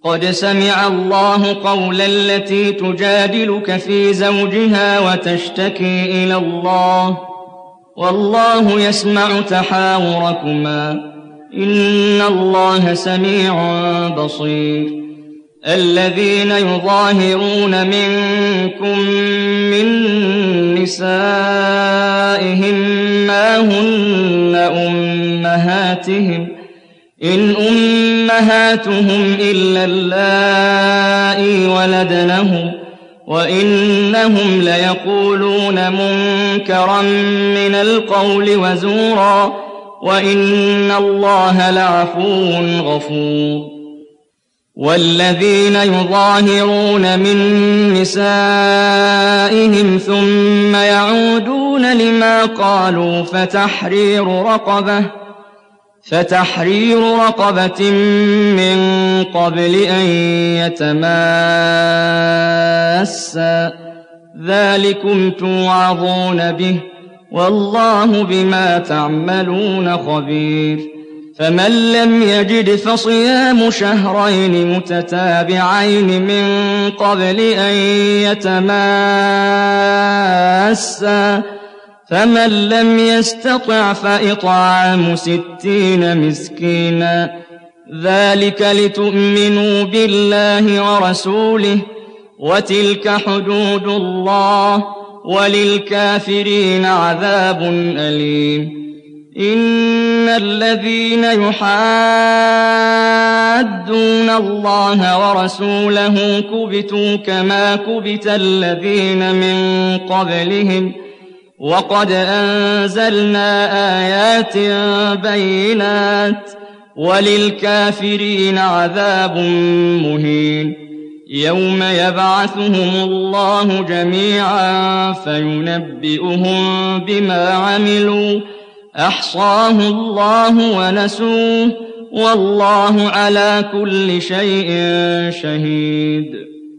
قد سمع الله قول التي تجادلك في زوجها وتشتكي إلى الله والله يسمع تحاوركما إن الله سميع بصير. الذين يظاهرون منكم من نسائهم ما هن أمهاتهم إن أمهاتهم إلا اللائي ولدنهم وإنهم ليقولون منكرا من القول وزورا وإن الله لعفو غفور. والذين يظاهرون من نسائهم ثم يعودون لما قالوا فتحرير رقبة من قبل أن يتماسا ذلكم توعظون به والله بما تعملون خبير. فمن لم يجد فصيام شهرين متتابعين من قبل أن يتماسا فمن لم يستطع فإطعام 60 مسكينا ذلك لتؤمنوا بالله ورسوله وتلك حدود الله وللكافرين عذاب أليم. إن الذين يحادون الله ورسوله كبتوا كما كبت الذين من قبلهم وقد أنزلنا آيات بينات وللكافرين عذاب مهين. يوم يبعثهم الله جميعا فينبئهم بما عملوا أحصاه الله ونسوه والله على كل شيء شهيد.